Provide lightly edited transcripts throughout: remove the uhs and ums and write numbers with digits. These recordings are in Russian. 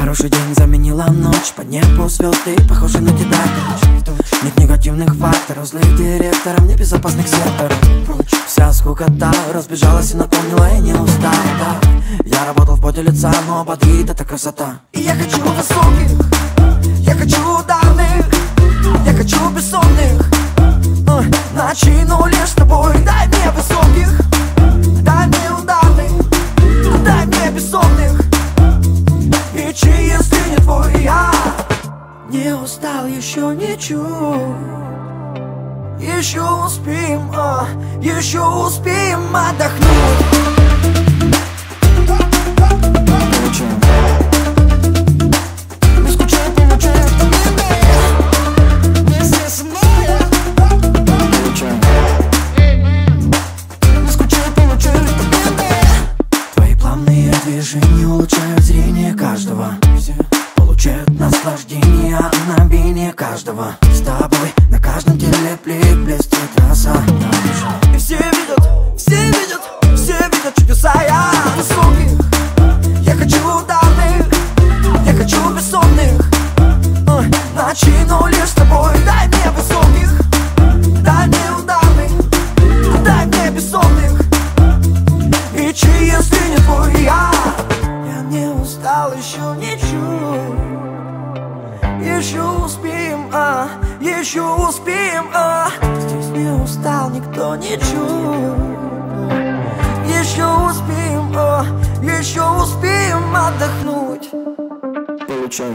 Хороший день заменила ночь, по небу звезды похожи на тебя, дочь. Нет негативных факторов, злых директоров, небезопасных секторов. Вся скукота разбежалась и напомнила, я не устал, да. Я работал в поте лица, но подвид это красота. И я хочу высоких, я хочу ударных, я хочу бессонных ночи, но лишь с тобой. Дай мне высоких, дай мне ударных, дай мне бессонных. И если не твой, я не устал еще ничуть. Еще успеем отдохнуть. Не скучай, получай, что вместе со мной. Не скучай, получай, что твои плавные движения улучшают зрение каждого. Получают наслаждение от мгновения каждого. С тобой на каждом теле блестит краса. И все видят чудеса. Я высоких, я хочу ударных, я хочу бессонных ночи, но лишь с тобой. Дай мне высоких, дай мне ударных, дай мне бессонных. И если не твой, я не устал еще ничуть. Еще успеем, здесь не устал никто ничуть. Еще успеем отдохнуть. Получай.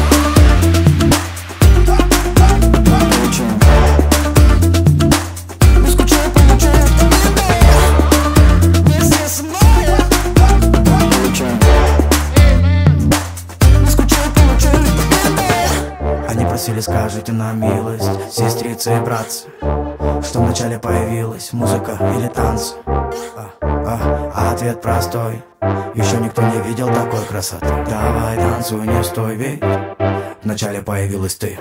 Не скучай, получай, что вместе со мной. Получай. Не скучай, получай, что они просили, скажите на милость, сестрицы и братцы, что вначале появилась музыка или танцы. А ответ простой: еще никто не видел такой красоты. Давай танцуй, не стой, ведь вначале появилась ты.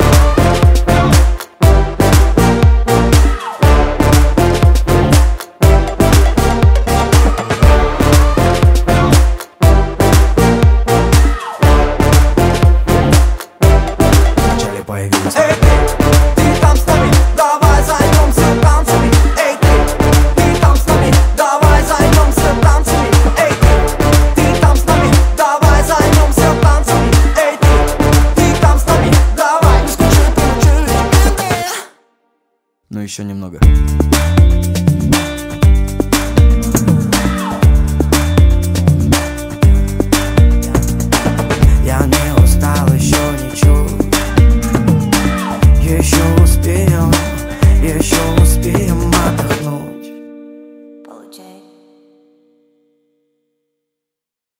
Вначале появилась ты. Ну еще немного.